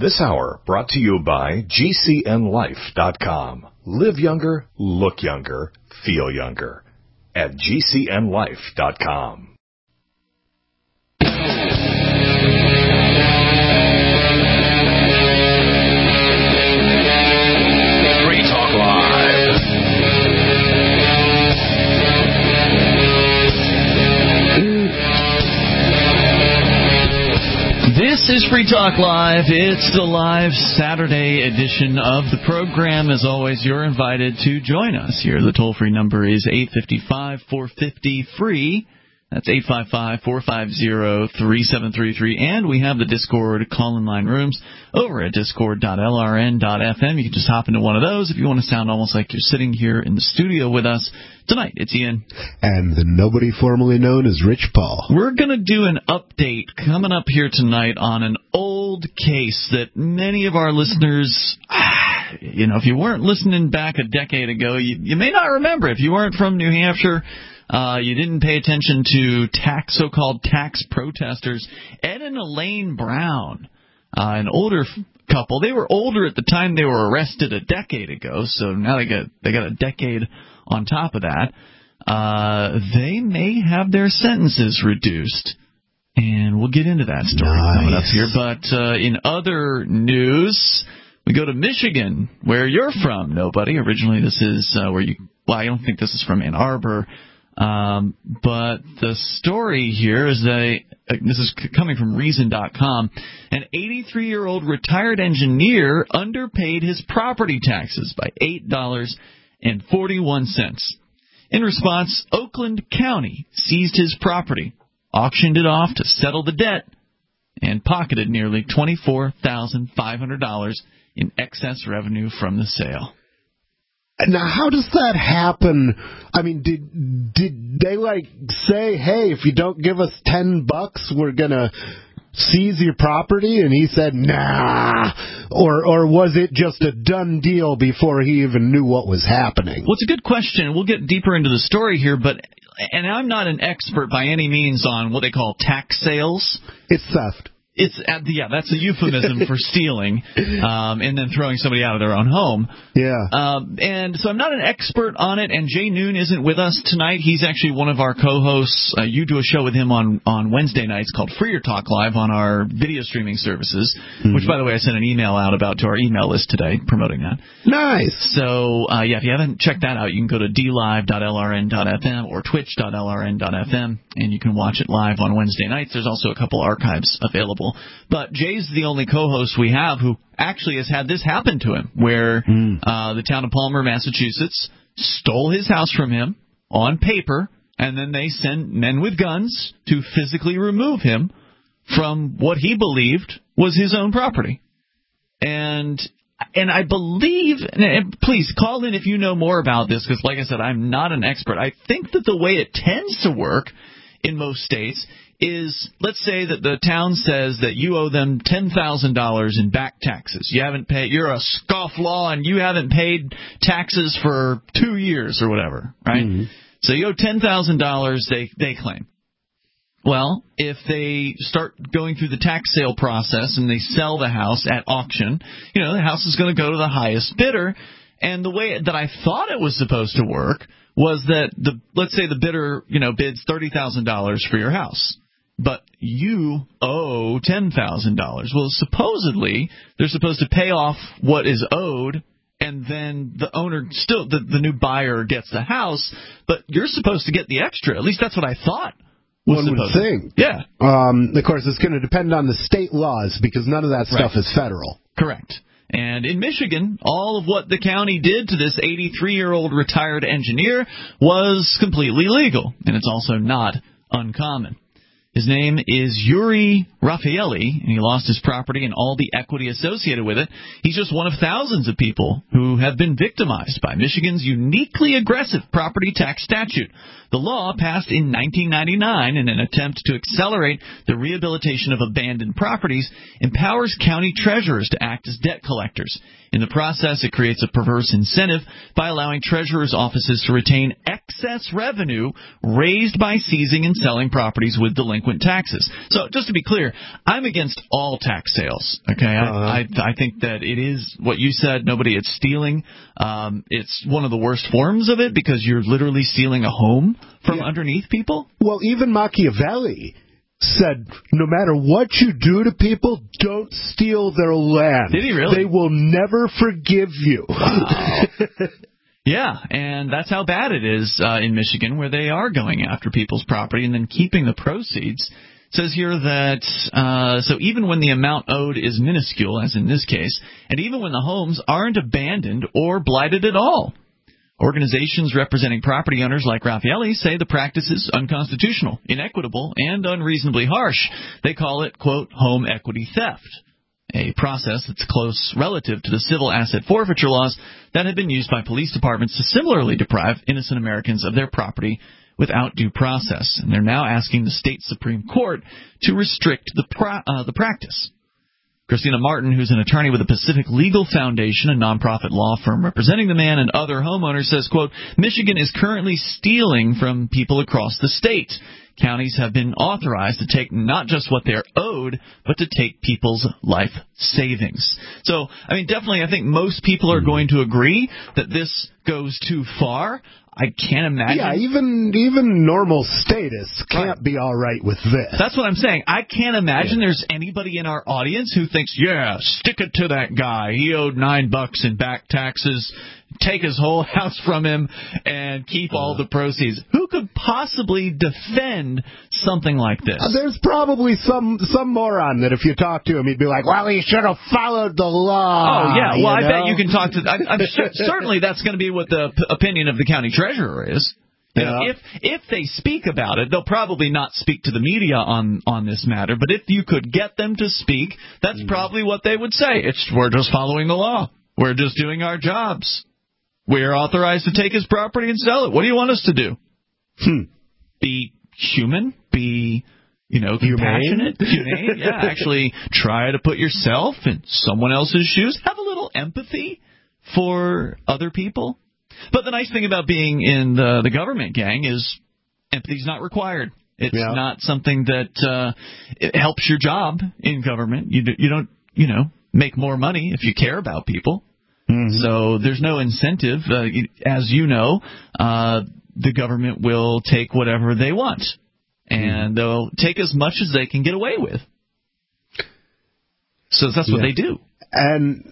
This hour brought to you by GCNLife.com. Live younger, look younger, feel younger at GCNLife.com. Free Talk Live. This is Free Talk Live. It's the live Saturday edition of the program. As always, you're invited to join us here. The toll-free number is 855-450-FREE. That's 855-450-3733. And we have the Discord call-in line rooms over at discord.lrn.fm. You can just hop into one of those if you want to sound almost like you're sitting here in the studio with us. Tonight, it's Ian. And the nobody formerly known as Rich Paul. We're going to do an update coming up here tonight on an old case that many of our listeners, if you weren't listening back a decade ago, you may not remember. If you weren't from New Hampshire, you didn't pay attention to so-called tax protesters. Ed and Elaine Brown, an older couple. They were older at the time they were arrested a decade ago, so now they got a decade on top of that. They may have their sentences reduced, and we'll get into that story coming up here. But in other news, we go to Michigan, where you're from, Nobody. Originally, this is I don't think this is from Ann Arbor. But the story here is this is coming from Reason.com. An 83-year-old retired engineer underpaid his property taxes by $8.41. In response, Oakland County seized his property, auctioned it off to settle the debt, and pocketed nearly $24,500 in excess revenue from the sale. Now, how does that happen? I mean, did they say, hey, if you don't give us $10, we're gonna seize your property? And he said, nah. Or was it just a done deal before he even knew what was happening? Well, it's a good question. We'll get deeper into the story here, and I'm not an expert by any means on what they call tax sales. It's theft. That's a euphemism for stealing, and then throwing somebody out of their own home. Yeah. And so I'm not an expert on it, and Jay Noon isn't with us tonight. He's actually one of our co-hosts. You do a show with him on Wednesday nights called Freer Talk Live on our video streaming services, which, by the way, I sent an email out about to our email list today promoting that. Nice. So, if you haven't checked that out, you can go to dlive.lrn.fm or twitch.lrn.fm, and you can watch it live on Wednesday nights. There's also a couple archives available. But Jay's the only co-host we have who actually has had this happen to him, where the town of Palmer, Massachusetts, stole his house from him on paper, and then they sent men with guns to physically remove him from what he believed was his own property. And I believe, and please call in if you know more about this, because like I said, I'm not an expert. I think that the way it tends to work in most states is, let's say that the town says that you owe them $10,000 in back taxes. You haven't paid. You're a scofflaw and you haven't paid taxes for 2 years or whatever, right? Mm-hmm. So you owe $10,000. They claim. Well, if they start going through the tax sale process and they sell the house at auction, the house is going to go to the highest bidder. And the way that I thought it was supposed to work was that let's say the bidder, bids $30,000 for your house, but you owe $10,000. Well, supposedly they're supposed to pay off what is owed, and then the owner the new buyer gets the house, but you're supposed to get the extra. At least that's what I thought. One would think. Yeah. Of course, it's going to depend on the state laws because none of that stuff is federal. Correct. And in Michigan, all of what the county did to this 83-year-old retired engineer was completely legal, and it's also not uncommon. His name is Yuri Raffaelli, and he lost his property and all the equity associated with it. He's just one of thousands of people who have been victimized by Michigan's uniquely aggressive property tax statute. The law, passed in 1999 in an attempt to accelerate the rehabilitation of abandoned properties, empowers county treasurers to act as debt collectors. In the process, it creates a perverse incentive by allowing treasurers' offices to retain excess revenue raised by seizing and selling properties with delinquent delinquent taxes. So just to be clear, I'm against all tax sales. Okay, I think that it is what you said. It's stealing. It's one of the worst forms of it because you're literally stealing a home from underneath people. Well, even Machiavelli said, no matter what you do to people, don't steal their land. Did he really? They will never forgive you. Wow. Yeah, and that's how bad it is in Michigan, where they are going after people's property and then keeping the proceeds. It says here that so even when the amount owed is minuscule, as in this case, and even when the homes aren't abandoned or blighted at all. Organizations representing property owners like Raffaelli say the practice is unconstitutional, inequitable, and unreasonably harsh. They call it, quote, home equity theft, a process that's close relative to the civil asset forfeiture laws that have been used by police departments to similarly deprive innocent Americans of their property without due process. And they're now asking the state Supreme Court to restrict the practice. Christina Martin, who's an attorney with the Pacific Legal Foundation, a nonprofit law firm representing the man and other homeowners, says, quote, Michigan is currently stealing from people across the state. Counties have been authorized to take not just what they're owed, but to take people's life savings. So, I mean, definitely I think most people are going to agree that this goes too far. I can't imagine. Yeah, even normal status can't be all right with this. That's what I'm saying. I can't imagine there's anybody in our audience who thinks, yeah, stick it to that guy. He owed $9 in back taxes. Take his whole house from him and keep all the proceeds. Who could possibly defend something like this? There's probably some moron that if you talk to him, he'd be like, well, he should have followed the law. Oh, yeah. Well, I bet you can talk to... I'm sure, certainly that's going to be what the opinion of the county treasurer is. You know, if they speak about it, they'll probably not speak to the media on this matter. But if you could get them to speak, that's probably what they would say. We're just following the law. We're just doing our jobs. We're authorized to take his property and sell it. What do you want us to do? Be human? Be, compassionate? Humane? Yeah, actually try to put yourself in someone else's shoes. Have a little empathy for other people. But the nice thing about being in the government gang is empathy's not required. It's not something that it helps your job in government. You don't, make more money if you care about people. So there's no incentive. As you know, the government will take whatever they want, and they'll take as much as they can get away with. So that's what they do. And,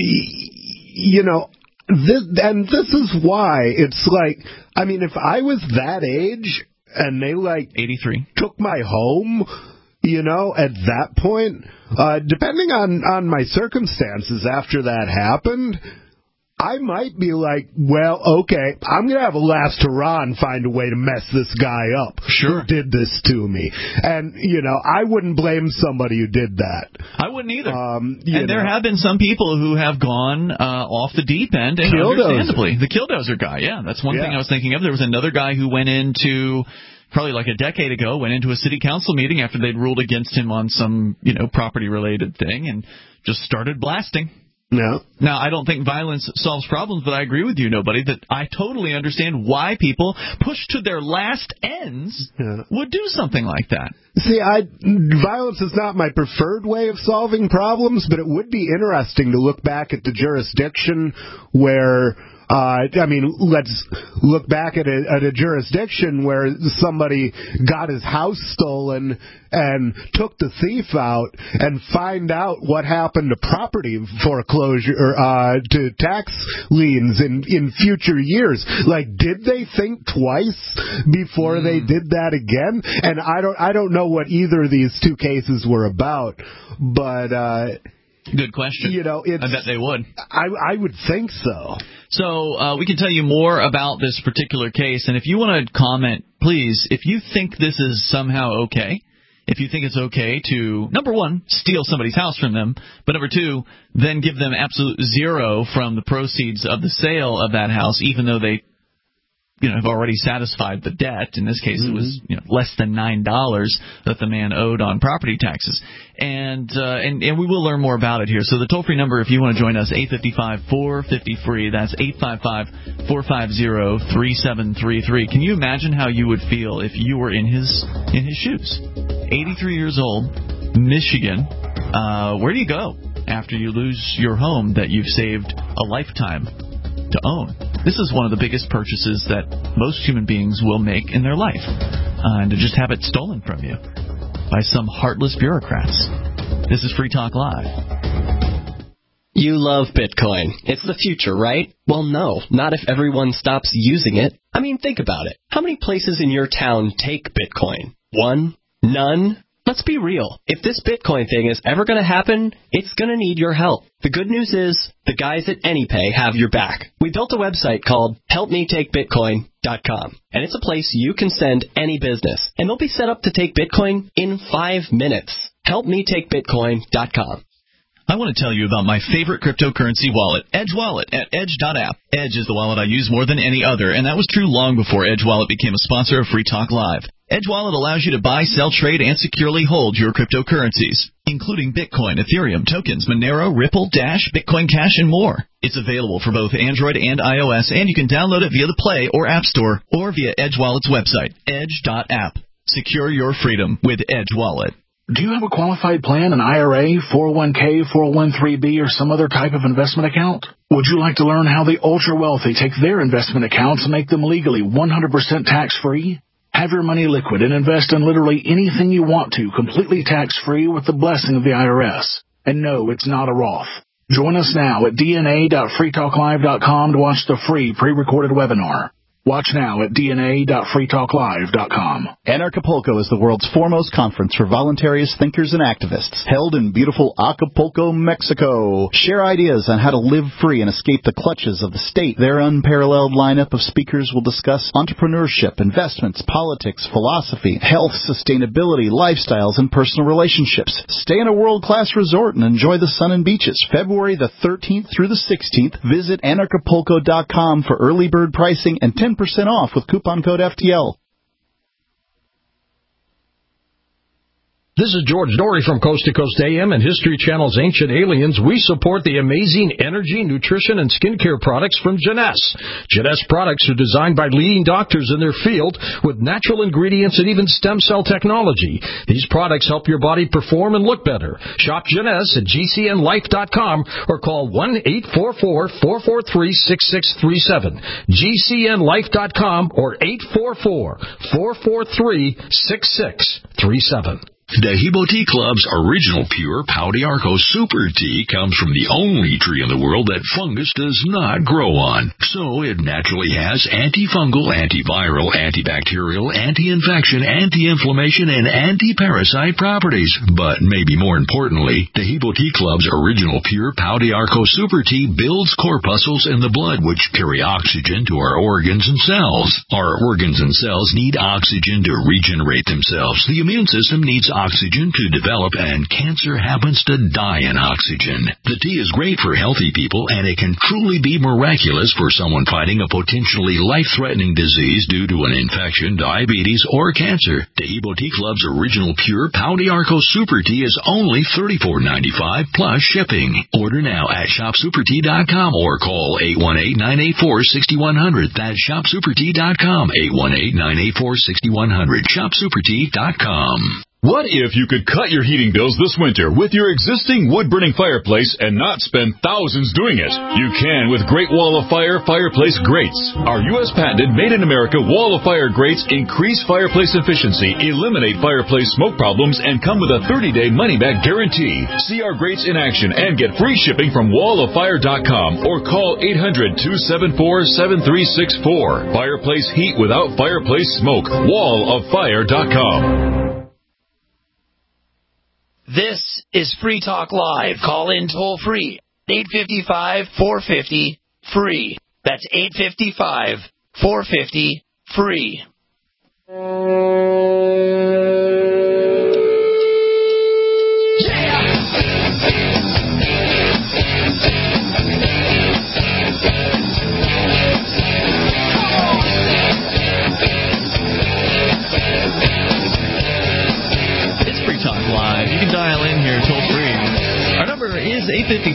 this is why it's like, I mean, if I was that age and they 83 took my home, at that point, depending on my circumstances after that happened, I might be like, well, okay, I'm going to have a last hurrah and find a way to mess this guy up. Sure. Who did this to me. And, I wouldn't blame somebody who did that. I wouldn't either. And there have been some people who have gone off the deep end, and understandably. The Killdozer guy, that's one thing I was thinking of. There was another guy who went into... probably like a decade ago, went into a city council meeting after they'd ruled against him on some, property-related thing and just started blasting. No. Now, I don't think violence solves problems, but I agree with you, that I totally understand why people pushed to their last ends would do something like that. See, violence is not my preferred way of solving problems, but it would be interesting to look back at the jurisdiction where... let's look back at a jurisdiction where somebody got his house stolen and took the thief out and find out what happened to property foreclosure or to tax liens in future years. Did they think twice before they did that again? And I don't know what either of these two cases were about, but good question. I bet they would. I would think so. So we can tell you more about this particular case, and if you want to comment, please, if you think this is somehow okay, if you think it's okay to, number one, steal somebody's house from them, but number two, then give them absolute zero from the proceeds of the sale of that house, even though they have already satisfied the debt. In this case, it was less than $9 that the man owed on property taxes. And we will learn more about it here. So the toll-free number, if you want to join us, 855-450-FREE. That's 855-450-3733. Can you imagine how you would feel if you were in his shoes? 83 years old, Michigan. Where do you go after you lose your home that you've saved a lifetime to own? This is one of the biggest purchases that most human beings will make in their life, and to just have it stolen from you by some heartless bureaucrats. This is Free Talk Live. You love Bitcoin. It's the future, right? Well, no, not if everyone stops using it. I mean, think about it. How many places in your town take Bitcoin? One? None? Let's be real. If this Bitcoin thing is ever going to happen, it's going to need your help. The good news is, the guys at AnyPay have your back. We built a website called HelpMeTakeBitcoin.com, and it's a place you can send any business, and they'll be set up to take Bitcoin in 5 minutes. HelpMeTakeBitcoin.com. I want to tell you about my favorite cryptocurrency wallet, Edge Wallet, at Edge.app. Edge is the wallet I use more than any other, and that was true long before Edge Wallet became a sponsor of Free Talk Live. Edge Wallet allows you to buy, sell, trade, and securely hold your cryptocurrencies, including Bitcoin, Ethereum, tokens, Monero, Ripple, Dash, Bitcoin Cash, and more. It's available for both Android and iOS, and you can download it via the Play or App Store or via Edge Wallet's website, Edge.app. Secure your freedom with Edge Wallet. Do you have a qualified plan, an IRA, 401k, 401(b), or some other type of investment account? Would you like to learn how the ultra-wealthy take their investment accounts and make them legally 100% tax-free? Have your money liquid and invest in literally anything you want to, completely tax-free with the blessing of the IRS. And no, it's not a Roth. Join us now at dna.freetalklive.com to watch the free pre-recorded webinar. Watch now at dna.freetalklive.com. Anarchapulco is the world's foremost conference for voluntarists, thinkers, and activists, held in beautiful Acapulco, Mexico. Share ideas on how to live free and escape the clutches of the state. Their unparalleled lineup of speakers will discuss entrepreneurship, investments, politics, philosophy, health, sustainability, lifestyles, and personal relationships. Stay in a world-class resort and enjoy the sun and beaches. February the 13th through the 16th, visit anarchapulco.com for early bird pricing and 10% off with coupon code FTL. This is George Dory from Coast to Coast AM and History Channel's Ancient Aliens. We support the amazing energy, nutrition, and skincare products from Jeunesse. Jeunesse products are designed by leading doctors in their field with natural ingredients and even stem cell technology. These products help your body perform and look better. Shop Jeunesse at GCNLife.com or call 1-844-443-6637. GCNLife.com or 844-443-6637. Dehibo Tea Club's original pure Pau d'Arco Super Tea comes from the only tree in the world that fungus does not grow on. So it naturally has antifungal, antiviral, antibacterial, anti-infection, anti-inflammation, and anti-parasite properties. But maybe more importantly, Dehibo Tea Club's original pure Pau d'Arco Super Tea builds corpuscles in the blood which carry oxygen to our organs and cells. Our organs and cells need oxygen to regenerate themselves. The immune system needs oxygen to develop, and cancer happens to die in oxygen. The tea is great for healthy people, and it can truly be miraculous for someone fighting a potentially life-threatening disease due to an infection, diabetes, or cancer. Dehibo Tea Club's original pure Pau d'Arco Super Tea is only $34.95 plus shipping. Order now at shopsupertea.com or call 818-984-6100. That's shopsupertea.com, 818-984-6100, shopsupertea.com. What if you could cut your heating bills this winter with your existing wood-burning fireplace and not spend thousands doing it? You can with Great Wall of Fire Fireplace Grates. Our U.S. patented made-in-America Wall of Fire grates increase fireplace efficiency, eliminate fireplace smoke problems, and come with a 30-day money-back guarantee. See our grates in action and get free shipping from wallofire.com or call 800-274-7364. Fireplace heat without fireplace smoke. wallofire.com. This is Free Talk Live. Call in toll free. 855-450-FREE. That's 855-450-FREE.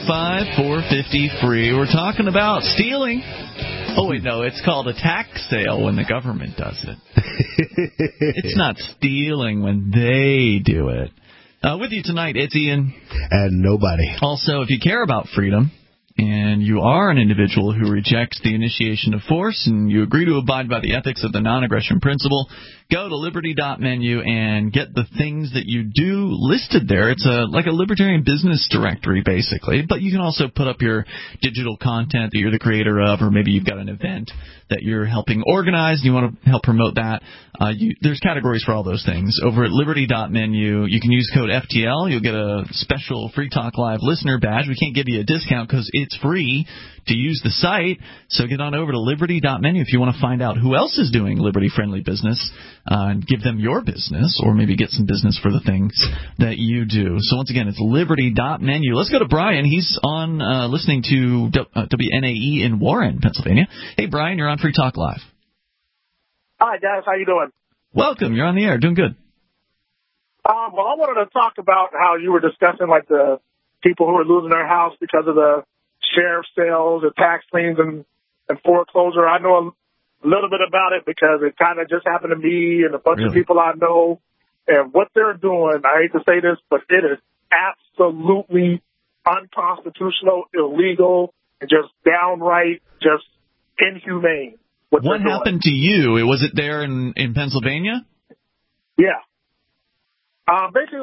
855-450-FREE. We're talking about stealing. Oh, wait, no, it's called a tax sale when the government does it. It's not stealing when they do it. With you tonight, it's Ian. And nobody. Also, if you care about freedom, and you are an individual who rejects the initiation of force, and you agree to abide by the ethics of the non-aggression principle, go to liberty.menu and get the things that you do listed there. It's like a libertarian business directory, basically. But you can also put up your digital content that you're the creator of, or maybe you've got an event that you're helping organize and you want to help promote that. There's categories for all those things. Over at liberty.menu, you can use code FTL. You'll get a special Free Talk Live listener badge. We can't give you a discount because it's free to use the site. So get on over to liberty.menu if you want to find out who else is doing liberty-friendly business and give them your business, or maybe get some business for the things that you do. So once again, it's liberty.menu. Let's go to Brian. He's on listening to WNAE in Warren, Pennsylvania. Hey, Brian, you're on Free Talk Live. Hi, guys. How you doing? Welcome. You're on the air. Doing good. Well, I wanted to talk about how you were discussing, like, the people who are losing their house because of the sheriff sales and tax liens and foreclosure. I know a little bit about it because it kind of just happened to me and a bunch of people I know. And what they're doing, I hate to say this, but it is absolutely unconstitutional, illegal, and just downright just inhumane. What happened to you? Was it there in Pennsylvania? Yeah. Basically,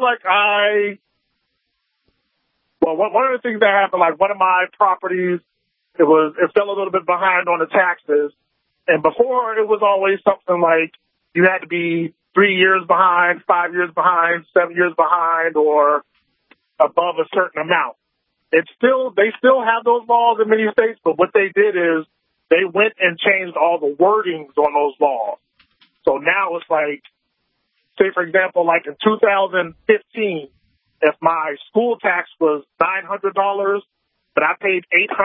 one of the things that happened, like one of my properties, it fell a little bit behind on the taxes. And before, it was always something like you had to be 3 years behind, 5 years behind, 7 years behind, or above a certain amount. They still have those laws in many states, but what they did is they went and changed all the wordings on those laws. So now it's like, say, for example, like in 2015, if my school tax was $900, but I paid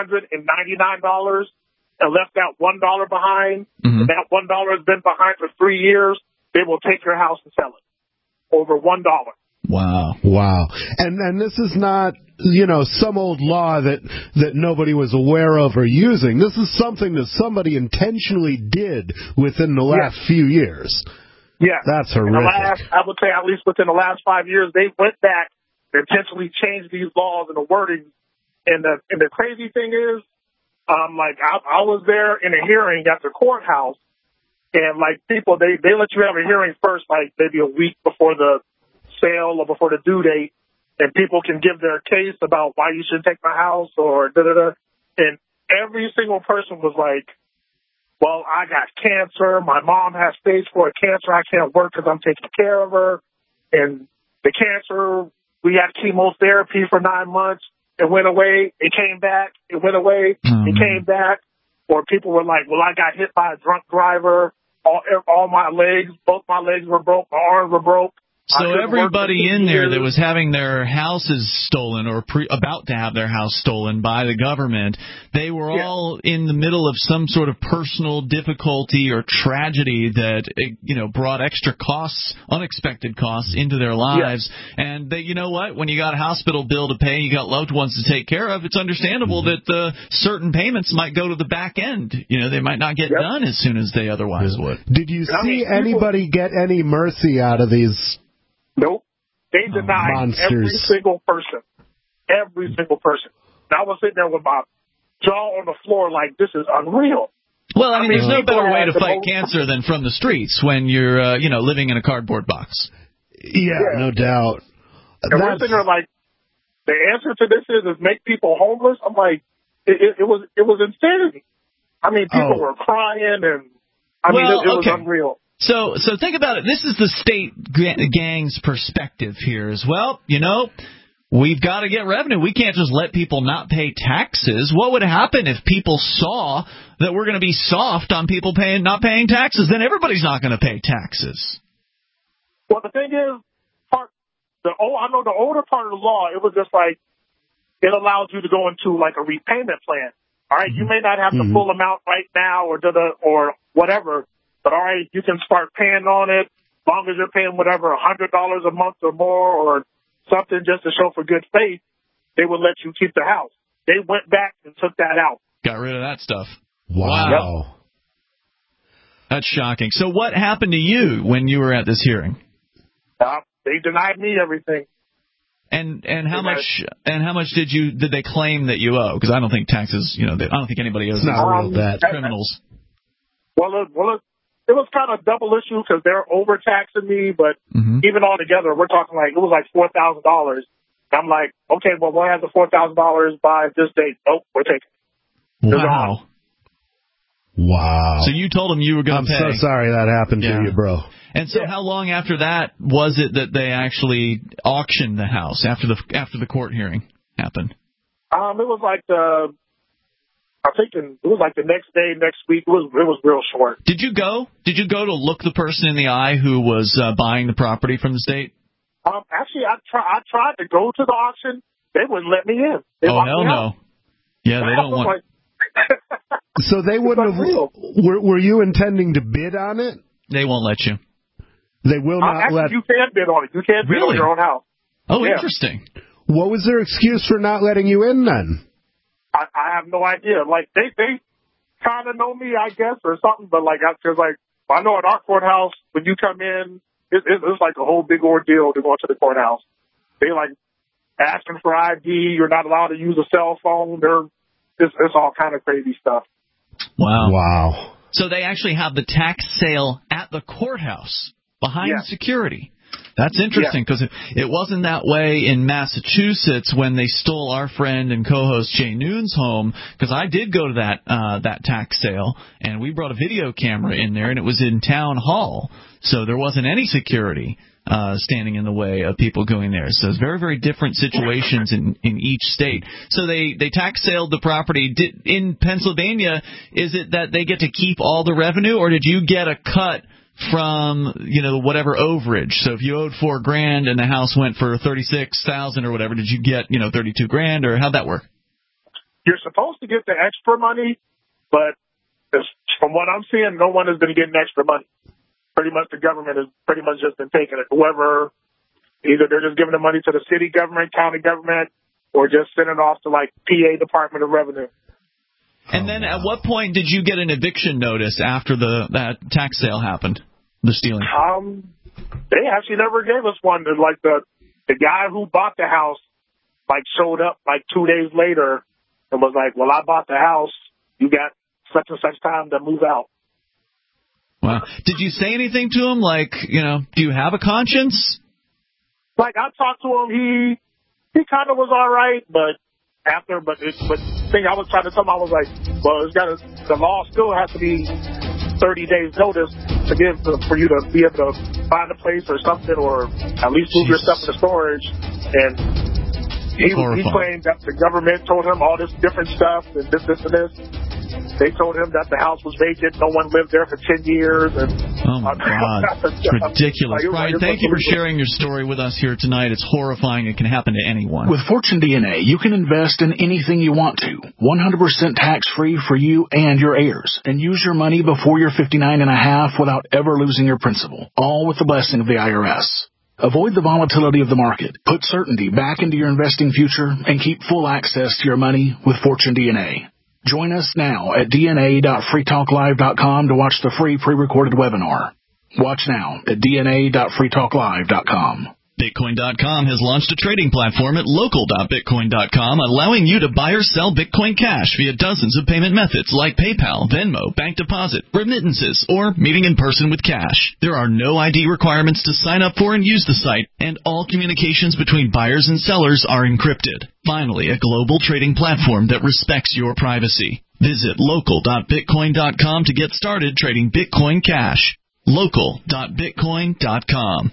$899 and left that $1 behind, and that $1 has been behind for 3 years, they will take your house and sell it over $1. Wow. And this is not, some old law that nobody was aware of or using. This is something that somebody intentionally did within the last few years. Yeah. That's horrific. I would say at least within the last 5 years, they went back and intentionally changed these laws and the wording. And the crazy thing is, I was there in a hearing at the courthouse, and like people, they let you have a hearing first, like maybe a week before the sale or before the due date, and people can give their case about why you should take my house or da-da-da. And every single person was like, well, I got cancer. My mom has stage 4 cancer. I can't work because I'm taking care of her. And the cancer, we had chemotherapy for 9 months. It went away. It came back. It went away. It came back. Or people were like, well, I got hit by a drunk driver. All my legs, both my legs were broke. My arms were broke. So everybody in there that was having their houses stolen or about to have their house stolen by the government, they were all in the middle of some sort of personal difficulty or tragedy that, brought extra costs, unexpected costs into their lives. And they, you know what? When you got a hospital bill to pay, you got loved ones to take care of, it's understandable that certain payments might go to the back end. They might not get done as soon as they otherwise would. Did you see anybody get any mercy out of these? Nope. They denied every single person. Every single person. And I was sitting there with my jaw on the floor like, this is unreal. Well, I mean there's no better way to fight cancer than from the streets when you're, living in a cardboard box. Yeah, no doubt. And we're sitting there like, the answer to this is make people homeless? I'm like, it was insanity. I mean, people were crying, and it was unreal. So think about it. This is the state gang's perspective here as well. We've got to get revenue. We can't just let people not pay taxes. What would happen if people saw that we're going to be soft on people not paying taxes? Then everybody's not going to pay taxes. Well, the thing is, I know the older part of the law, it was just like it allows you to go into like a repayment plan. All right, you may not have the full amount right now or whatever. But, all right, you can start paying on it as long as you're paying whatever, $100 a month or more or something just to show for good faith, they would let you keep the house. they went back and took that out. Got rid of that stuff. Wow. Yep. That's shocking. So what happened to you when you were at this hearing? They denied me everything. And how much did they claim that you owe? Because I don't think taxes, I don't think anybody owes. It's not real bad. Criminals. Well, it was kind of a double issue because they're overtaxing me, but even all together, we're talking like it was like $4,000. I'm like, okay, well, we'll have the $4,000 by this date. Nope, we're taking it. Wow. Wow. So you told them you were going to pay. I'm so sorry that happened to you, bro. And so how long after that was it that they actually auctioned the house after the court hearing happened? It was like it was like the next day, next week. It was real short. Did you go? Did you go to look the person in the eye who was buying the property from the state? Actually, I tried to go to the auction. They wouldn't let me in. Oh, hell no. Yeah, they don't want. So they wouldn't have. Were you intending to bid on it? They won't let you. They will not actually, let. You can bid on it. You can bid on your own house. Oh, interesting. What was their excuse for not letting you in then? I have no idea. Like they kind of know me, I guess, or something. But because I know at our courthouse when you come in, it's like a whole big ordeal to go into the courthouse. They asking for ID. You're not allowed to use a cell phone. It's all kind of crazy stuff. Wow. So they actually have the tax sale at the courthouse behind security. That's interesting because it wasn't that way in Massachusetts when they stole our friend and co-host Jay Noon's home, because I did go to that tax sale, and we brought a video camera in there, and it was in town hall, so there wasn't any security standing in the way of people going there. So it's very, very different situations in each state. So they tax saled the property. In Pennsylvania, is it that they get to keep all the revenue, or did you get a cut from whatever overage? So if you owed $4,000 and the house went for $36,000 or whatever, did you get $32,000, or how'd that work? You're supposed to get the extra money, but from what I'm seeing, no one has been getting extra money. Pretty much the government has pretty much just been taking it. Whoever, either they're just giving the money to the city government, county government, or just sending it off to PA Department of Revenue. And then at what point did you get an eviction notice after that tax sale happened? The stealing? They actually never gave us one. The guy who bought the house showed up 2 days later and was like, well, I bought the house. You got such and such time to move out. Wow. Did you say anything to him? Do you have a conscience? I talked to him. He kind of was all right, but the thing I was trying to tell him, I was like, well, the law still has to be 30 days notice for you to be able to find a place or something, or at least move your stuff into storage. And he claimed that the government told him all this different stuff and this and this. They told him that the house was vacant. No one lived there for 10 years. And, oh, my God. It's ridiculous. Brian, thank you for sharing your story with us here tonight. It's horrifying. It can happen to anyone. With Fortune DNA, you can invest in anything you want to. 100% tax-free for you and your heirs. And use your money before you're 59 and a half without ever losing your principal. All with the blessing of the IRS. Avoid the volatility of the market. Put certainty back into your investing future and keep full access to your money with Fortune DNA. Join us now at dna.freetalklive.com to watch the free pre-recorded webinar. Watch now at dna.freetalklive.com. Bitcoin.com has launched a trading platform at local.bitcoin.com, allowing you to buy or sell Bitcoin Cash via dozens of payment methods like PayPal, Venmo, bank deposit, remittances, or meeting in person with cash. There are no ID requirements to sign up for and use the site, and all communications between buyers and sellers are encrypted. Finally, a global trading platform that respects your privacy. Visit local.bitcoin.com to get started trading Bitcoin Cash. local.bitcoin.com.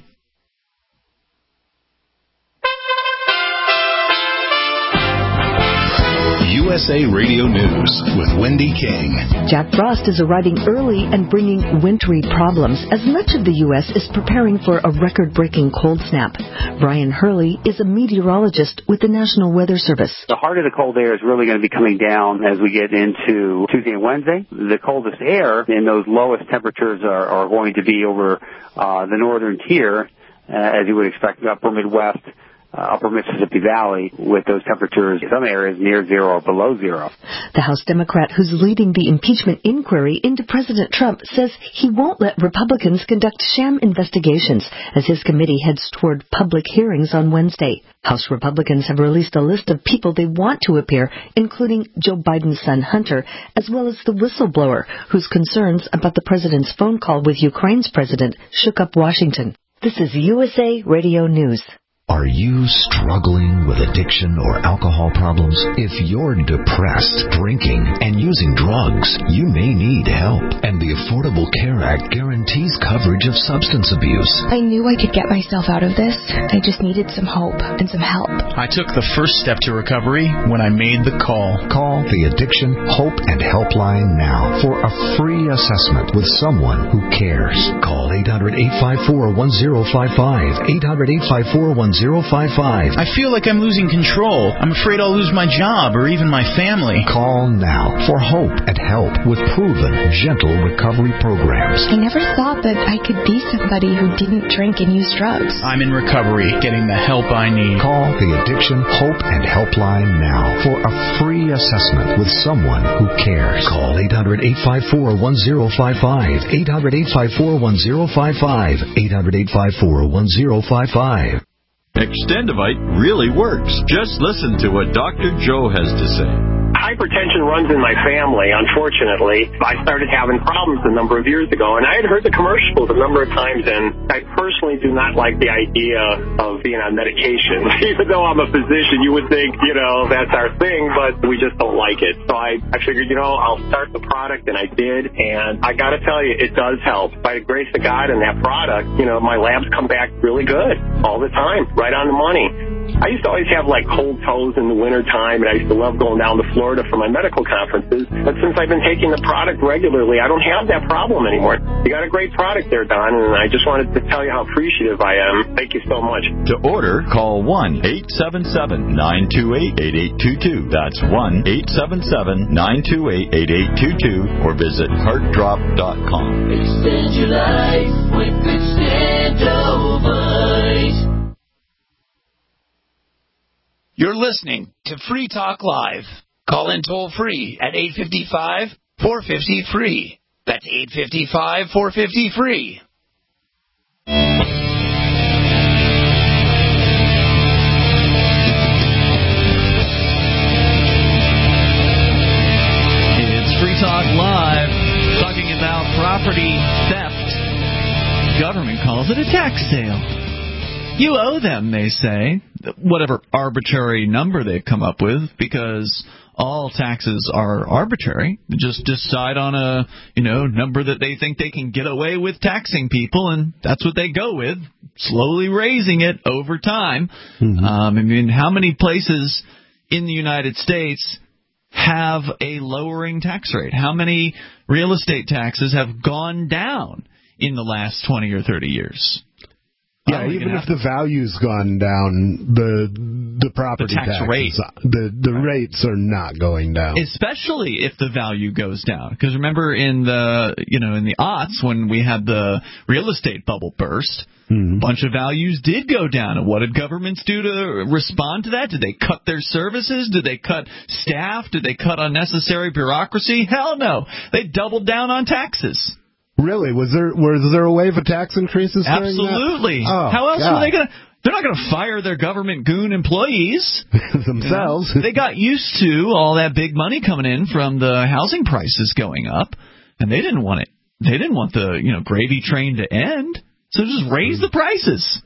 USA Radio News with Wendy King. Jack Frost is arriving early and bringing wintry problems as much of the U.S. is preparing for a record-breaking cold snap. Brian Hurley is a meteorologist with the National Weather Service. The heart of the cold air is really going to be coming down as we get into Tuesday and Wednesday. The coldest air in those lowest temperatures are going to be over the northern tier, as you would expect, the upper Midwest, upper Mississippi Valley with those temperatures in some areas near zero or below zero. The House Democrat who's leading the impeachment inquiry into President Trump says he won't let Republicans conduct sham investigations as his committee heads toward public hearings on Wednesday. House Republicans have released a list of people they want to appear, including Joe Biden's son Hunter, as well as the whistleblower, whose concerns about the president's phone call with Ukraine's president shook up Washington. This is USA Radio News. Are you struggling with addiction or alcohol problems? If you're depressed, drinking, and using drugs, you may need help. And the Affordable Care Act guarantees coverage of substance abuse. I knew I could get myself out of this. I just needed some hope and some help. I took the first step to recovery when I made the call. Call the Addiction Hope and Helpline now for a free assessment with someone who cares. Call 800-854-1055. 800-854-1055. I feel like I'm losing control. I'm afraid I'll lose my job or even my family. Call now for hope and help with proven, gentle recovery programs. I never thought that I could be somebody who didn't drink and use drugs. I'm in recovery, getting the help I need. Call the Addiction Hope and Helpline now for a free assessment with someone who cares. Call 800-854-1055. 800-854-1055. 800-854-1055. Extendivite really works. Just listen to what Dr. Joe has to say. Hypertension runs in my family, unfortunately. I started having problems a number of years ago, and I had heard the commercials a number of times, and I personally do not like the idea of being on medication. Even though I'm a physician, you would think, that's our thing, but we just don't like it. So I figured, I'll start the product, and I did, and I got to tell you, it does help. By the grace of God and that product, my labs come back really good all the time, right on the money. I used to always have cold toes in the winter time, and I used to love going down to Florida for my medical conferences. But since I've been taking the product regularly, I don't have that problem anymore. You got a great product there, Don, and I just wanted to tell you how appreciative I am. Thank you so much. To order, call 1-877-928-8822. That's 1-877-928-8822, or visit heartdrop.com. Extend your life with Extendovite. You're listening to Free Talk Live. Call in toll free at 855-450-FREE. That's 855-450-FREE. It's Free Talk Live, talking about property theft. Government calls it a tax sale. You owe them, they say, whatever arbitrary number they've come up with, because all taxes are arbitrary. They just decide on a, number that they think they can get away with taxing people, and that's what they go with, slowly raising it over time. Mm-hmm. How many places in the United States have a lowering tax rate? How many real estate taxes have gone down in the last 20 or 30 years? Yeah, even if the value's gone down, the property tax rate, the rates are not going down. Especially if the value goes down. Because remember in the aughts when we had the real estate bubble burst, a bunch of values did go down. And what did governments do to respond to that? Did they cut their services? Did they cut staff? Did they cut unnecessary bureaucracy? Hell no. They doubled down on taxes. Really? Was there a wave of tax increases? Absolutely. Oh, how else God. were they going to? They're not going to fire their government goon employees themselves. They got used to all that big money coming in from the housing prices going up, and they didn't want it. They didn't want the gravy train to end, so just raise the prices.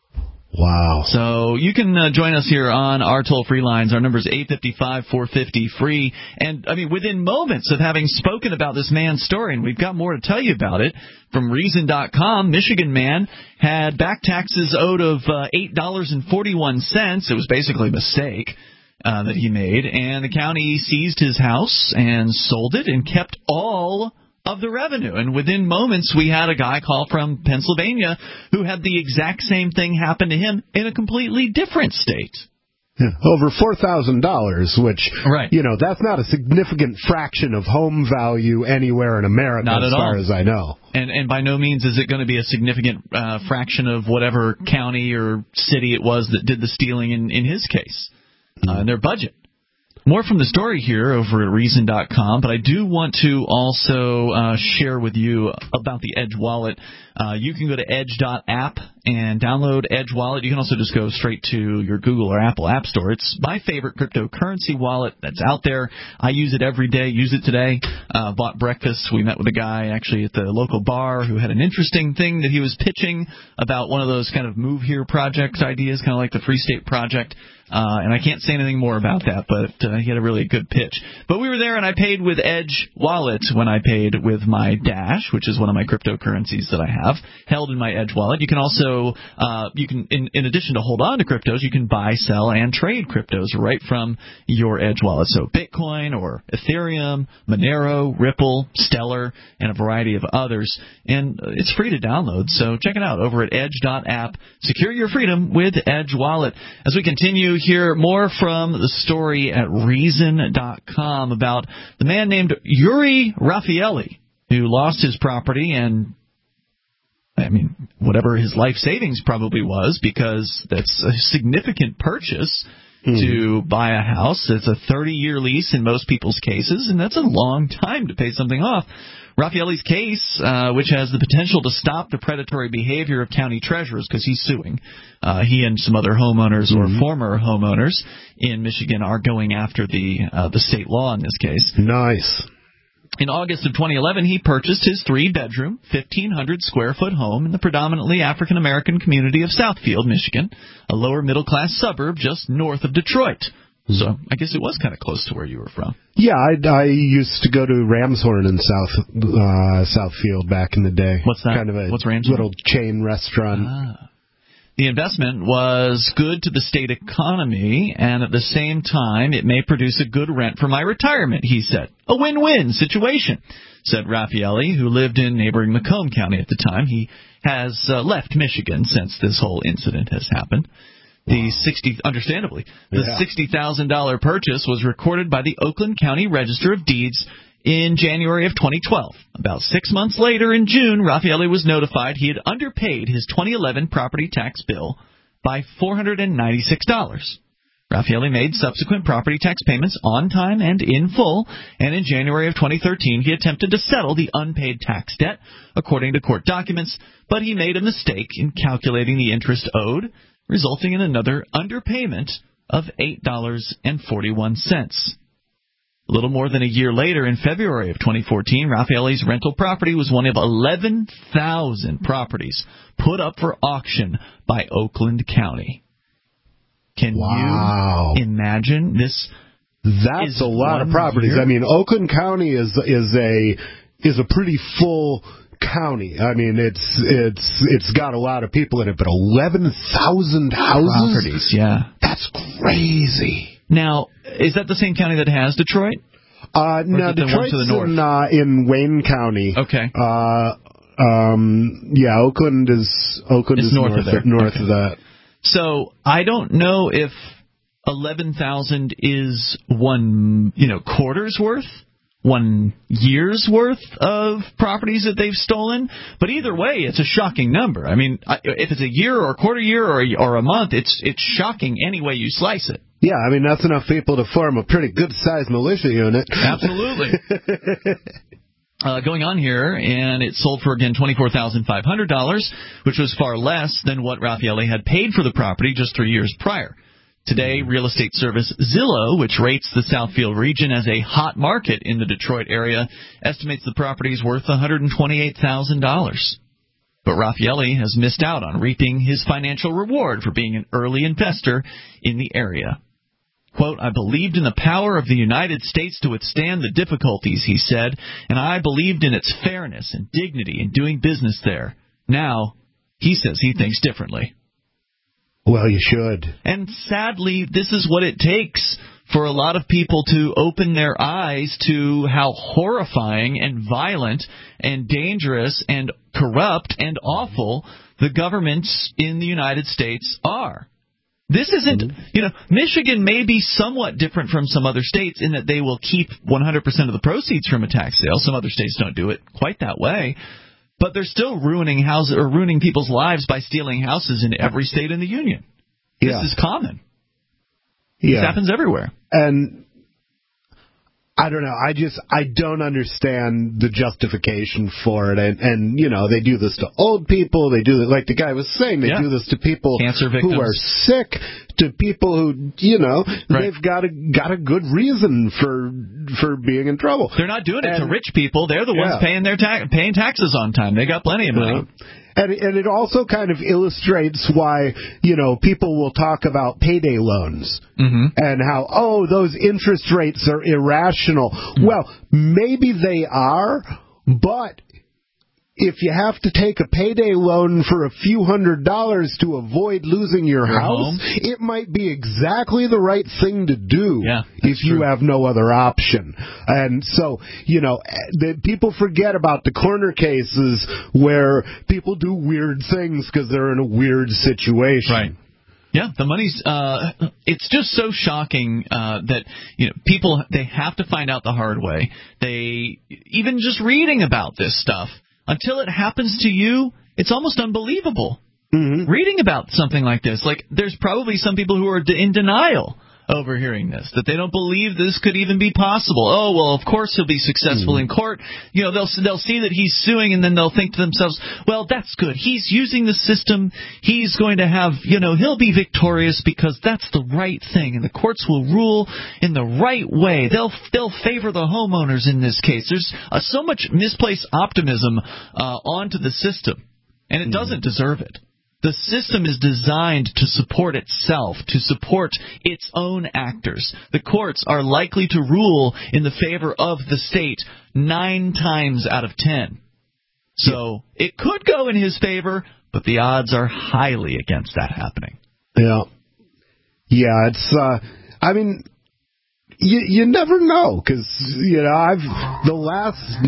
Wow. So you can join us here on our toll-free lines. Our number is 855-450-FREE. And, within moments of having spoken about this man's story, and we've got more to tell you about it, from Reason.com, Michigan man had back taxes owed of $8.41. It was basically a mistake that he made. And the county seized his house and sold it and kept all of the revenue. And within moments, we had a guy call from Pennsylvania who had the exact same thing happen to him in a completely different state. Over $4,000, which, right. That's not a significant fraction of home value anywhere in America, not as far all. as I know. And by no means is it going to be a significant fraction of whatever county or city it was that did the stealing in his case, in their budget. More from the story here over at Reason.com, but I do want to also share with you about the Edge Wallet. You can go to edge.app and download Edge Wallet. You can also just go straight to your Google or Apple App Store. It's my favorite cryptocurrency wallet that's out there. I use it every day, use it today. Bought breakfast. We met with a guy actually at the local bar who had an interesting thing that he was pitching about one of those kind of move here project ideas, kind of like the Free State Project. And I can't say anything more about that, but he had a really good pitch. But we were there, and I paid with Edge Wallet when I paid with my Dash, which is one of my cryptocurrencies that I have, held in my Edge Wallet. You can also, in addition to hold on to cryptos, you can buy, sell, and trade cryptos right from your Edge Wallet. So Bitcoin or Ethereum, Monero, Ripple, Stellar, and a variety of others. And it's free to download, so check it out over at edge.app. Secure your freedom with Edge Wallet. As we continue, hear more from the story at Reason.com about the man named Uri Raffaelli, who lost his property and, whatever his life savings probably was, because that's a significant purchase to buy a house. It's a 30-year lease in most people's cases, and that's a long time to pay something off. Raffaelli's case, which has the potential to stop the predatory behavior of county treasurers, because he's suing. He and some other homeowners or former homeowners in Michigan are going after the state law in this case. Nice. In August of 2011, he purchased his 3-bedroom, 1,500-square-foot home in the predominantly African-American community of Southfield, Michigan, a lower-middle-class suburb just north of Detroit. So I guess it was kind of close to where you were from. Yeah, I used to go to Ramshorn in Southfield back in the day. What's that? Kind of a What's Ramshorn? Little chain restaurant. The investment was good to the state economy, and at the same time, it may produce a good rent for my retirement, he said. A win-win situation, said Raffaelli, who lived in neighboring Macomb County at the time. He has left Michigan since this whole incident has happened. Understandably, the $60,000 purchase was recorded by the Oakland County Register of Deeds in January of 2012. About 6 months later, in June, Raffaelli was notified he had underpaid his 2011 property tax bill by $496. Raffaelli made subsequent property tax payments on time and in full, and in January of 2013, he attempted to settle the unpaid tax debt, according to court documents, but he made a mistake in calculating the interest owed, resulting in another underpayment of $8.41. A little more than a year later, in February of 2014, Raffaelli's rental property was one of 11,000 properties put up for auction by Oakland County. Can you imagine this? That's a lot of properties. Year? Oakland County is a pretty full county. It's got a lot of people in it, but 11,000 houses? Properties, yeah. That's crazy. Now, is that the same county that has Detroit? No, Detroit's in Wayne County. Okay. Oakland is north of there. North of that. So I don't know if 11,000 is one quarter's worth, 1 year's worth of properties that they've stolen. But either way, it's a shocking number. If it's a year or a quarter year or a month, it's shocking any way you slice it. Yeah, that's enough people to form a pretty good-sized militia unit. Absolutely. Going on here, and it sold for, again, $24,500, which was far less than what Raffaelli had paid for the property just 3 years prior. Today, real estate service Zillow, which rates the Southfield region as a hot market in the Detroit area, estimates the property is worth $128,000. But Raffaelli has missed out on reaping his financial reward for being an early investor in the area. Quote, I believed in the power of the United States to withstand the difficulties, he said, and I believed in its fairness and dignity in doing business there. Now, he says he thinks differently. Well, you should. And sadly, this is what it takes for a lot of people to open their eyes to how horrifying and violent and dangerous and corrupt and awful the governments in the United States are. This isn't, Michigan may be somewhat different from some other states in that they will keep 100% of the proceeds from a tax sale. Some other states don't do it quite that way. But they're still ruining houses or ruining people's lives by stealing houses in every state in the union. This is common. This happens everywhere. And I don't know. I don't understand the justification for it. And they do this to old people. They do it, like the guy was saying, they do this to people cancer victims who are sick, to people who, they've got a good reason for being in trouble. They're not doing it to rich people. They're the ones paying taxes on time. They got plenty of money. And it also kind of illustrates why, people will talk about payday loans and how, those interest rates are irrational. Well, maybe they are, but if you have to take a payday loan for a few $100s to avoid losing your house, it might be exactly the right thing to do if you have no other option. And so, people forget about the corner cases where people do weird things because they're in a weird situation. Right. Yeah, the money's it's just so shocking that people, they have to find out the hard way. They even just reading about this stuff, until it happens to you, it's almost unbelievable. Reading about something like this, like there's probably some people who are in denial over hearing this, that they don't believe this could even be possible. Oh, well, of course he'll be successful in court. They'll see that he's suing, and then they'll think to themselves, well, that's good. He's using the system. He's going to have, he'll be victorious because that's the right thing, and the courts will rule in the right way. They'll favor the homeowners in this case. There's so much misplaced optimism onto the system, and it doesn't deserve it. The system is designed to support itself, to support its own actors. The courts are likely to rule in the favor of the state 9 times out of 10. So it could go in his favor, but the odds are highly against that happening. Yeah. Yeah, it's, you never know, because, the last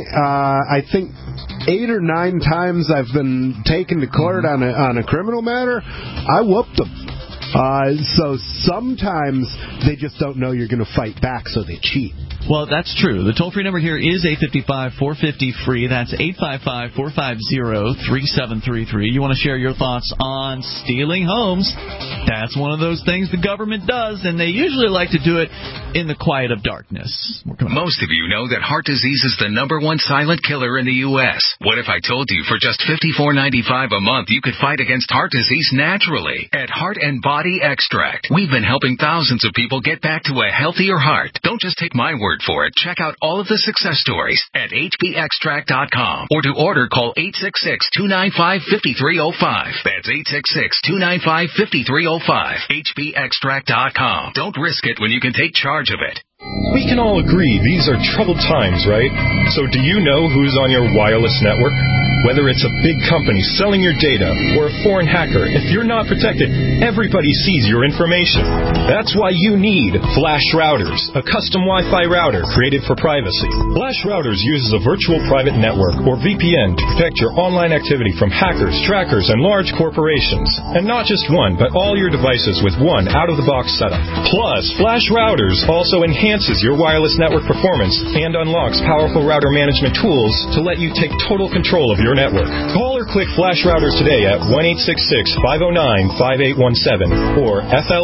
8 or 9 times I've been taken to court on a criminal matter, I whooped them. So sometimes they just don't know you're going to fight back, so they cheat. Well, that's true. The toll-free number here is 855-450-FREE. That's 855-450-3733. You want to share your thoughts on stealing homes. That's one of those things the government does, and they usually like to do it in the quiet of darkness. Most of you know that heart disease is the #1 silent killer in the U.S. What if I told you for just $54.95 a month you could fight against heart disease naturally at Heart and Body Extract? We've been helping thousands of people get back to a healthier heart. Don't just take my word for it. Check out all of the success stories at hbextract.com, or to order, call 866-295-5305. That's 866-295-5305. hbextract.com. Don't risk it when you can take charge of it. We can all agree these are troubled times, right? So do you know who's on your wireless network? Whether it's a big company selling your data or a foreign hacker, if you're not protected, everybody sees your information. That's why you need Flash Routers, a custom Wi-Fi router created for privacy. Flash Routers uses a virtual private network, or VPN, to protect your online activity from hackers, trackers, and large corporations. And not just one, but all your devices with one out-of-the-box setup. Plus, Flash Routers also enhances your wireless network performance and unlocks powerful router management tools to let you take total control of your network. Call or click Flash Routers today at 1-866-509-5817 or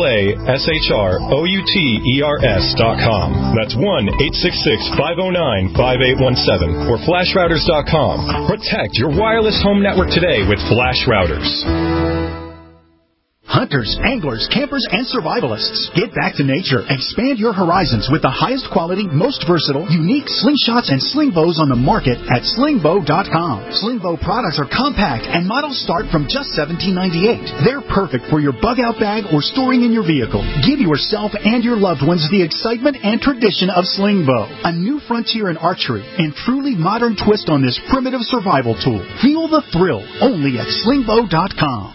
FLASHROUTERS.com. That's 1-866-509-5817 or FlashRouters.com. Protect your wireless home network today with Flash Routers. Hunters, anglers, campers, and survivalists. Get back to nature. Expand your horizons with the highest quality, most versatile, unique slingshots and sling bows on the market at slingbow.com. Sling bow products are compact and models start from just $17.98. They're perfect for your bug-out bag or storing in your vehicle. Give yourself and your loved ones the excitement and tradition of sling bow. A new frontier in archery and truly modern twist on this primitive survival tool. Feel the thrill only at slingbow.com.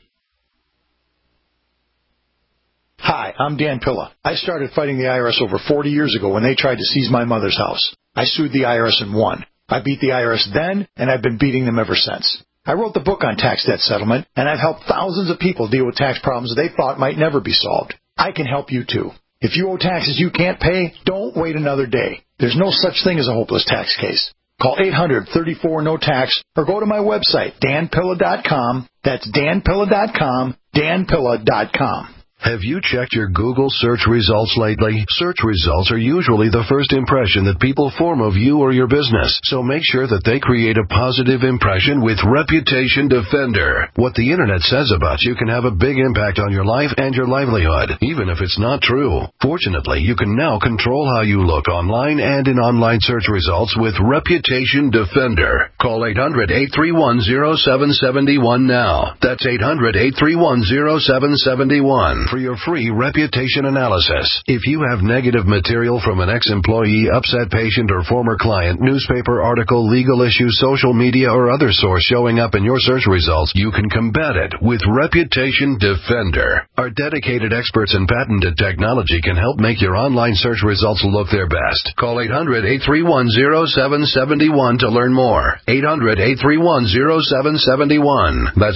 Hi, I'm Dan Pilla. I started fighting the IRS over 40 years ago when they tried to seize my mother's house. I sued the IRS and won. I beat the IRS then, and I've been beating them ever since. I wrote the book on tax debt settlement, and I've helped thousands of people deal with tax problems they thought might never be solved. I can help you, too. If you owe taxes you can't pay, don't wait another day. There's no such thing as a hopeless tax case. Call 800-34-NO-TAX or go to my website, danpilla.com. That's danpilla.com, danpilla.com. Have you checked your Google search results lately? Search results are usually the first impression that people form of you or your business, so make sure that they create a positive impression with Reputation Defender. What the Internet says about you can have a big impact on your life and your livelihood, even if it's not true. Fortunately, you can now control how you look online and in online search results with Reputation Defender. Call 800-831-0771 now. That's 800-831-0771. For your free reputation analysis. If you have negative material from an ex-employee, upset patient, or former client, newspaper article, legal issue, social media, or other source showing up in your search results, you can combat it with Reputation Defender. Our dedicated experts in patented technology can help make your online search results look their best. Call 800-831-0771 to learn more. 800-831-0771. That's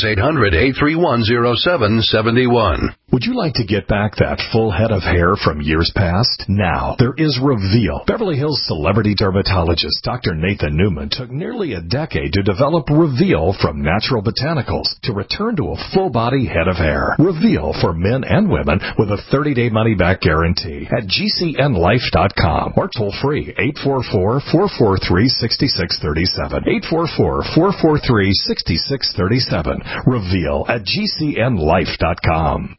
800-831-0771. Would you like to get back that full head of hair from years past? Now, there is Reveal. Beverly Hills celebrity dermatologist Dr. Nathan Newman took nearly a decade to develop Reveal from natural botanicals to return to a full-body head of hair. Reveal for men and women with a 30-day money-back guarantee at GCNlife.com or toll-free 844-443-6637. 844-443-6637. Reveal at GCNlife.com.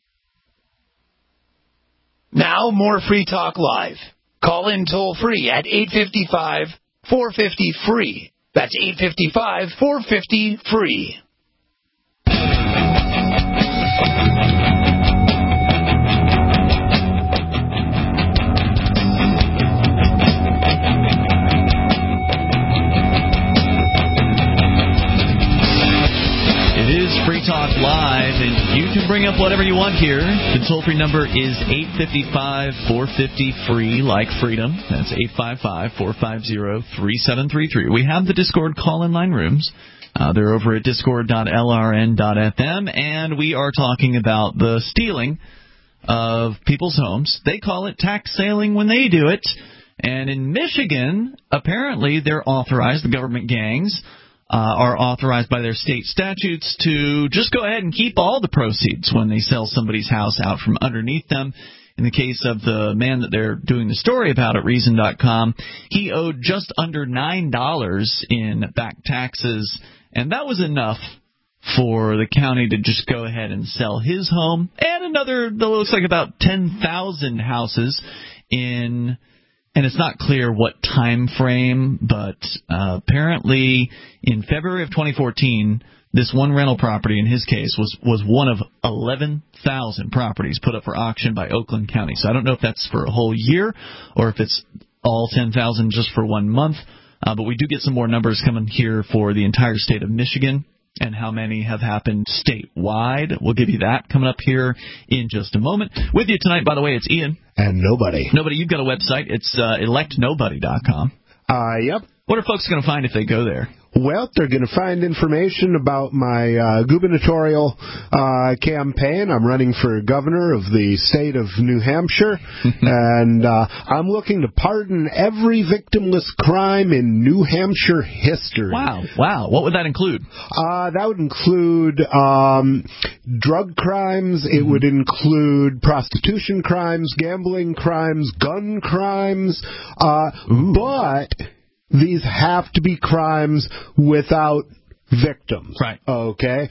Now, more Free Talk Live. Call in toll-free at 855-450-FREE. That's 855-450-FREE. Free Talk Live, and you can bring up whatever you want here. The toll-free number is 855-450-FREE, like freedom. That's 855-450-3733. We have the Discord call-in line rooms. They're over at discord.lrn.fm, and we are talking about the stealing of people's homes. They call it tax sailing when they do it. And in Michigan, apparently they're authorized, the government gangs, are authorized by their state statutes to just go ahead and keep all the proceeds when they sell somebody's house out from underneath them. In the case of the man that they're doing the story about at Reason.com, he owed just under $9 in back taxes, and that was enough for the county to just go ahead and sell his home and another, that looks like about 10,000 houses in. And it's not clear what time frame, but apparently in February of 2014, this one rental property, in his case, was one of 11,000 properties put up for auction by Oakland County. So I don't know if that's for a whole year or if it's all 10,000 just for 1 month. But we do get some more numbers coming here for the entire state of Michigan and how many have happened statewide. We'll give you that coming up here in just a moment. With you tonight, by the way, it's Ian. And Nobody. Nobody, you've got a website. It's electnobody.com. Yep. What are folks going to find if they go there? Well, they're going to find information about my gubernatorial campaign. I'm running for governor of the state of New Hampshire, and I'm looking to pardon every victimless crime in New Hampshire history. Wow. What would that include? That would include drug crimes. It would include prostitution crimes, gambling crimes, gun crimes, but these have to be crimes without victims. Right. Okay.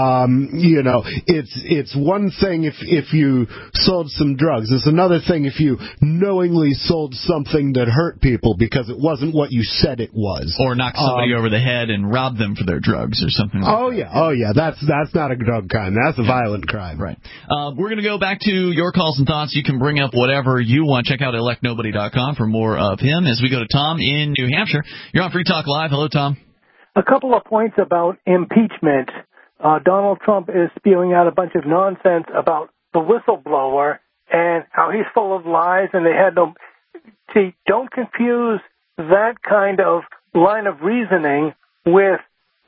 It's one thing if you sold some drugs. It's another thing if you knowingly sold something that hurt people because it wasn't what you said it was. Or knocked somebody over the head and robbed them for their drugs or something like that. Oh yeah. That's not a drug crime. That's a violent crime. Right. We're going to go back to your calls and thoughts. You can bring up whatever you want. Check out electnobody.com for more of him as we go to Tom in New Hampshire. You're on Free Talk Live. Hello, Tom. A couple of points about impeachment. Donald Trump is spewing out a bunch of nonsense about the whistleblower and how he's full of lies and they had no... See, don't confuse that kind of line of reasoning with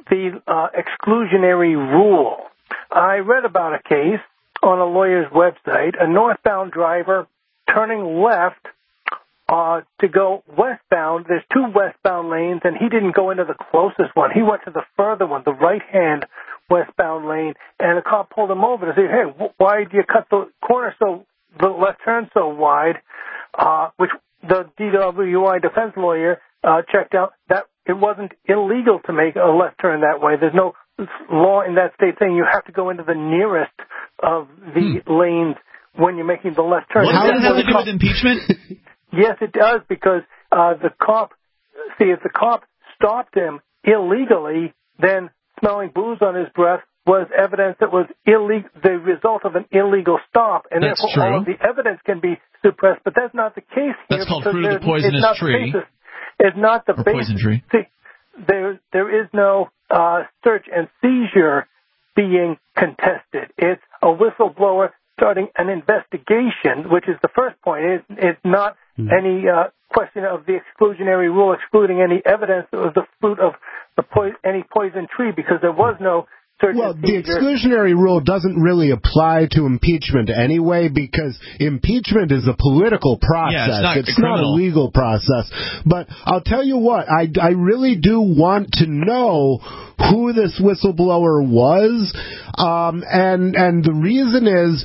the exclusionary rule. I read about a case on a lawyer's website, a northbound driver turning left to go westbound. There's two westbound lanes, and he didn't go into the closest one. He went to the further one, the right-hand westbound lane, and the cop pulled him over to say, hey, why did you cut the corner the left turn so wide, which the DWI defense lawyer checked out that it wasn't illegal to make a left turn that way. There's no law in that state saying you have to go into the nearest of the lanes when you're making the left turn. What does that have to do with impeachment? Yes, it does, because if the cop stopped him illegally, then smelling booze on his breath was evidence that was the result of an illegal stop, and that's therefore true. all of the evidence can be suppressed. But that's not the case here. That's called fruit of the poisonous tree. It's not the basis. Poison tree. See, there is no search and seizure being contested. It's a whistleblower starting an investigation, which is the first point. It's not any question of the exclusionary rule excluding any evidence that was the fruit of any poison tree, because there was no search and seizure. The exclusionary rule doesn't really apply to impeachment anyway, because impeachment is a political process. Yeah, it's not a legal process. But I'll tell you what, I really do want to know who this whistleblower was, and the reason is,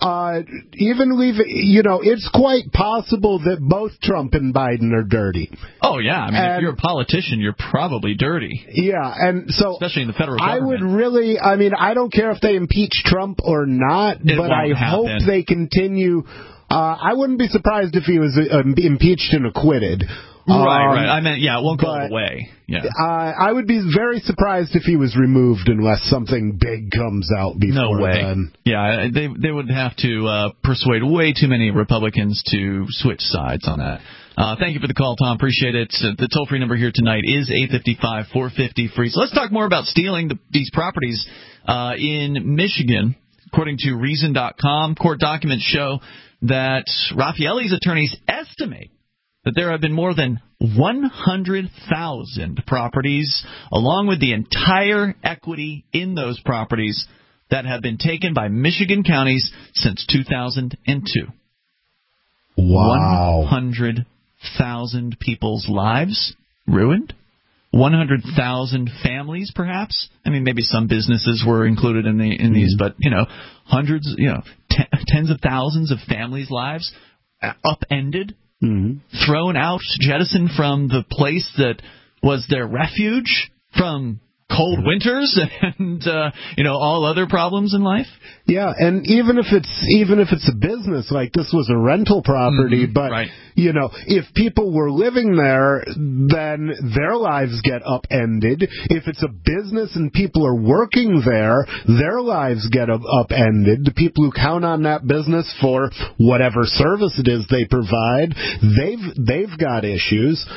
it's quite possible that both Trump and Biden are dirty. Oh yeah, I mean, if you're a politician, you're probably dirty. Yeah, and so especially in the federal government. I would really, I don't care if they impeach Trump or not, but I hope they continue. I wouldn't be surprised if he was impeached and acquitted. Right. I meant, it won't go away. Yeah. I would be very surprised if he was removed unless something big comes out before then. Yeah, they would have to persuade way too many Republicans to switch sides on that. Thank you for the call, Tom. Appreciate it. The toll-free number here tonight is 855-450-FREE. So let's talk more about stealing these properties in Michigan. According to Reason.com, court documents show that Raffaelli's attorneys estimate that there have been more than 100,000 properties, along with the entire equity in those properties, that have been taken by Michigan counties since 2002. Wow. 100,000 people's lives ruined? 100,000 families, perhaps? I mean, maybe some businesses were included in these, but, hundreds, tens of thousands of families' lives upended. Thrown out, jettisoned from the place that was their refuge from cold winters and all other problems in life. Yeah, and even if it's a business, like this was a rental property, but right. If people were living there, then their lives get upended. If it's a business and people are working there, their lives get upended. The people who count on that business for whatever service it is they provide, they've got issues.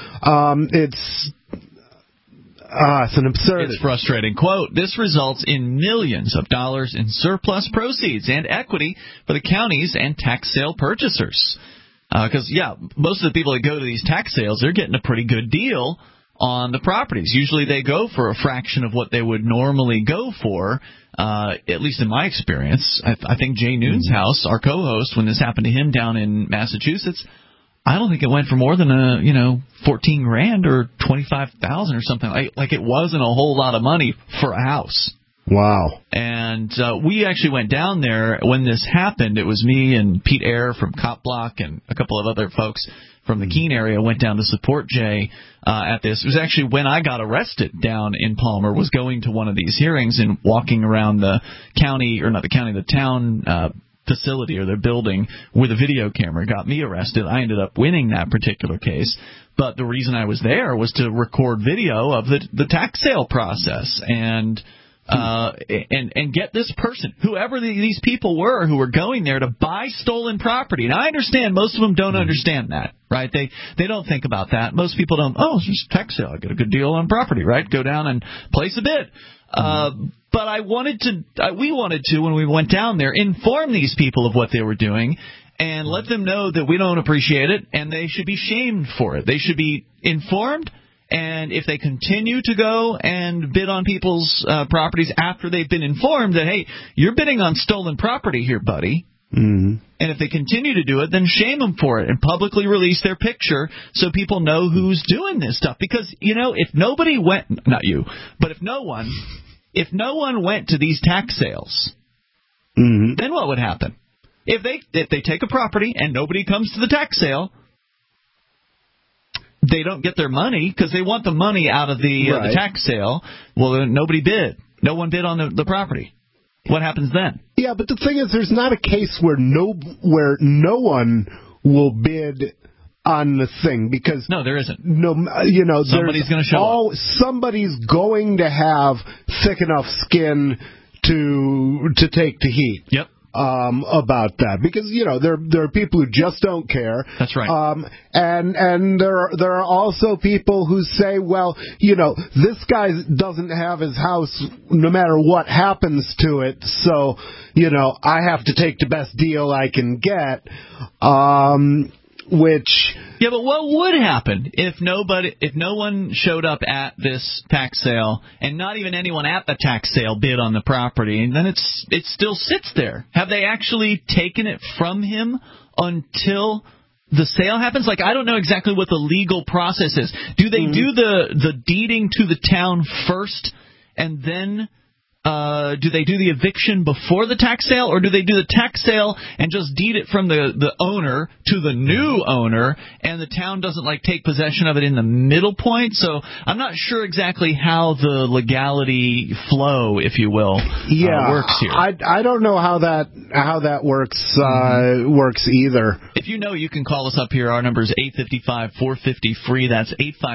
It's an absurdity. It's frustrating. Quote, this results in millions of dollars in surplus proceeds and equity for the counties and tax sale purchasers. Because, most of the people that go to these tax sales, they're getting a pretty good deal on the properties. Usually they go for a fraction of what they would normally go for, at least in my experience. I think Jay Noon's house, our co-host, when this happened to him down in Massachusetts, I don't think it went for more than $14,000 or $25,000 or something. Like it wasn't a whole lot of money for a house. Wow. And we actually went down there when this happened. It was me and Pete Eyre from Cop Block and a couple of other folks from the Keene area went down to support Jay at this. It was actually when I got arrested down in Palmer, was going to one of these hearings and walking around the county, or not the county, the town facility or their building with a video camera. Got me arrested. I ended up winning that particular case. But the reason I was there was to record video of the tax sale process and get this person, whoever these people were who were going there to buy stolen property. And I understand most of them don't understand that, right? They don't think about that. Most people don't, it's just a tax sale. I get a good deal on property, right? Go down and place a bid. But we wanted to, when we went down there, inform these people of what they were doing and let them know that we don't appreciate it and they should be shamed for it. They should be informed And if they continue to go and bid on people's properties after they've been informed that, hey, you're bidding on stolen property here, buddy. Mm-hmm. And if they continue to do it, then shame them for it and publicly release their picture so people know who's doing this stuff. Because, if nobody went, not you, but if no one went to these tax sales, then what would happen? If they take a property and nobody comes to the tax sale, they don't get their money because they want the money out of the tax sale. Well, then nobody bid. No one bid on the property. What happens then? Yeah, but the thing is, there's not a case where no one will bid on the thing because there isn't. Somebody's going to show up. Somebody's going to have thick enough skin to take the heat. Yep. About that, because there are people who just don't care. That's right. And there are also people who say, well, this guy doesn't have his house no matter what happens to it, so I have to take the best deal I can get. Yeah, but what would happen if no one showed up at this tax sale and not even anyone at the tax sale bid on the property, and then it still sits there? Have they actually taken it from him until the sale happens? Like, I don't know exactly what the legal process is. Do they do the deeding to the town first and then do they do the eviction before the tax sale, or do they do the tax sale and just deed it from the owner to the new owner, and the town doesn't take possession of it in the middle point? So I'm not sure exactly how the legality flow, if you will, works here. I don't know how that works either. If you can call us up here. Our number is 855-450-FREE. That's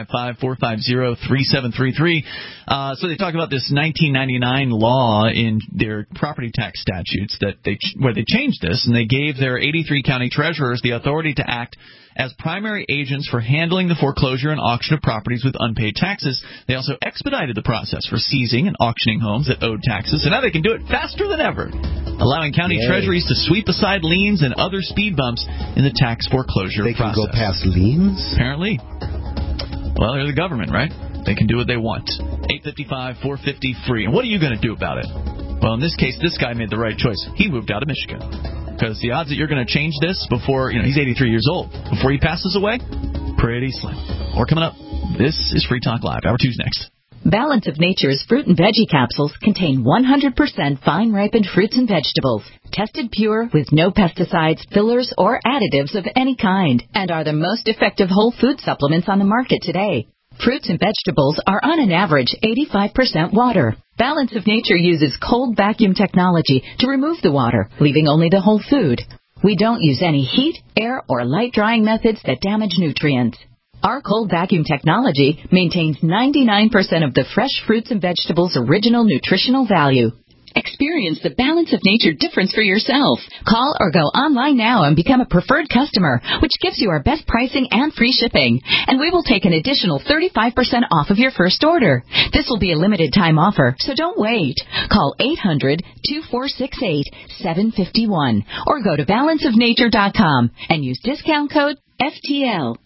855-450-3733. So they talk about this 1999 law in their property tax statutes where they changed this, and they gave their 83 county treasurers the authority to act as primary agents for handling the foreclosure and auction of properties with unpaid taxes. They also expedited the process for seizing and auctioning homes that owed taxes, so now they can do it faster than ever, allowing county treasuries to sweep aside liens and other speed bumps in the tax foreclosure process. They can go past liens? Apparently. Well, they're the government, right? They can do what they want. 855-450-FREE. And what are you going to do about it? Well, in this case, this guy made the right choice. He moved out of Michigan. Because the odds that you're going to change this before, he's 83 years old, before he passes away, pretty slim. More coming up. This is Free Talk Live. Hour 2's next. Balance of Nature's fruit and veggie capsules contain 100% fine-ripened fruits and vegetables, tested pure with no pesticides, fillers, or additives of any kind, and are the most effective whole food supplements on the market today. Fruits and vegetables are on an average 85% water. Balance of Nature uses cold vacuum technology to remove the water, leaving only the whole food. We don't use any heat, air, or light drying methods that damage nutrients. Our cold vacuum technology maintains 99% of the fresh fruits and vegetables' original nutritional value. Experience the Balance of Nature difference for yourself. Call or go online now and become a preferred customer, which gives you our best pricing and free shipping. And we will take an additional 35% off of your first order. This will be a limited time offer, so don't wait. Call 800-2468-751 or go to balanceofnature.com and use discount code FTL.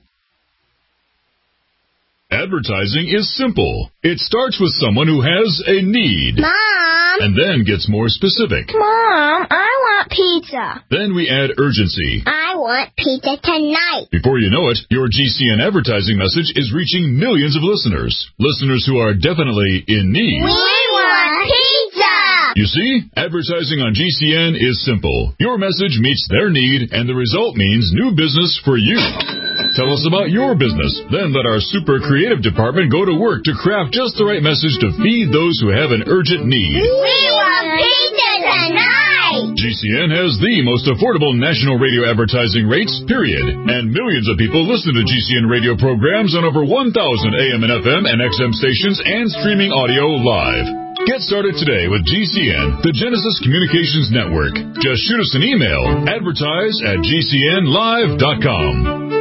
Advertising is simple. It starts with someone who has a need. Mom! And then gets more specific. Mom, I want pizza. Then we add urgency. I want pizza tonight. Before you know it, your GCN advertising message is reaching millions of listeners. Listeners who are definitely in need. We want pizza! You see, advertising on GCN is simple. Your message meets their need, and the result means new business for you. Tell us about your business. Then let our super creative department go to work to craft just the right message to feed those who have an urgent need. We want pizza tonight! GCN has the most affordable national radio advertising rates, period. And millions of people listen to GCN radio programs on over 1,000 AM and FM and XM stations and streaming audio live. Get started today with GCN, the Genesis Communications Network. Just shoot us an email, advertise@gcnlive.com.